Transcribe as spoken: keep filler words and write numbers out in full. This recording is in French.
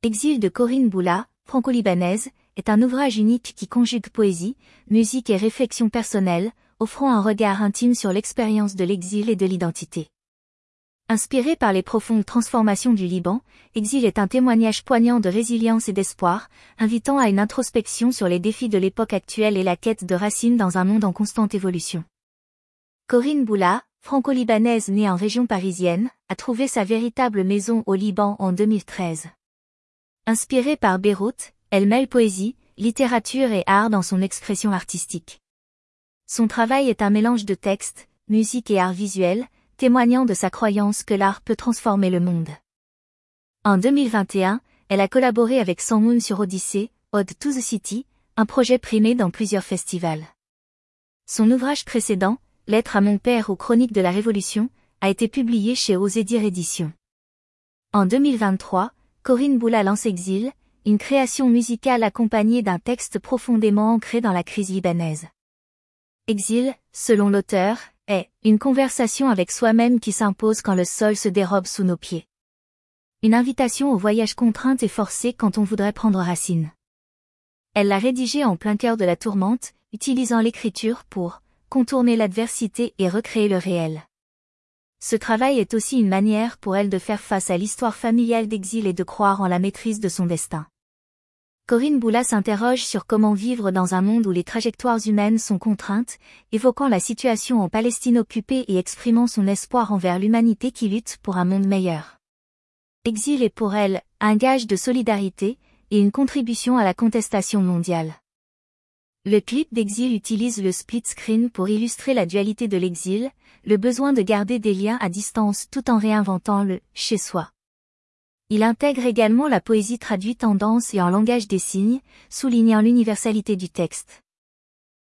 Exil de Corinne Boula, franco-libanaise, est un ouvrage unique qui conjugue poésie, musique et réflexion personnelle, offrant un regard intime sur l'expérience de l'exil et de l'identité. Inspiré par les profondes transformations du Liban, Exil est un témoignage poignant de résilience et d'espoir, invitant à une introspection sur les défis de l'époque actuelle et la quête de racines dans un monde en constante évolution. Corinne Boula, franco-libanaise née en région parisienne, a trouvé sa véritable maison au Liban en deux mille treize. Inspirée par Beyrouth, elle mêle poésie, littérature et art dans son expression artistique. Son travail est un mélange de texte, musique et art visuel, témoignant de sa croyance que l'art peut transformer le monde. En deux mille vingt et un, elle a collaboré avec Sanmoun sur Odyssée, Ode to the City, un projet primé dans plusieurs festivals. Son ouvrage précédent, Lettre à mon père ou Chronique de la Révolution, a été publié chez Oser dire éditions. En deux mille vingt-trois, Corinne Boula lance Exil, une création musicale accompagnée d'un texte profondément ancré dans la crise libanaise. Exil, selon l'auteur, est une conversation avec soi-même qui s'impose quand le sol se dérobe sous nos pieds. Une invitation au voyage contrainte et forcée quand on voudrait prendre racine. Elle l'a rédigée en plein cœur de la tourmente, utilisant l'écriture pour contourner l'adversité et recréer le réel. Ce travail est aussi une manière pour elle de faire face à l'histoire familiale d'exil et de croire en la maîtrise de son destin. Corinne Boula s'interroge sur comment vivre dans un monde où les trajectoires humaines sont contraintes, évoquant la situation en Palestine occupée et exprimant son espoir envers l'humanité qui lutte pour un monde meilleur. Exil est pour elle un gage de solidarité et une contribution à la contestation mondiale. Le clip d'Exil utilise le split screen pour illustrer la dualité de l'exil, le besoin de garder des liens à distance tout en réinventant le « chez soi ». Il intègre également la poésie traduite en danse et en langage des signes, soulignant l'universalité du texte.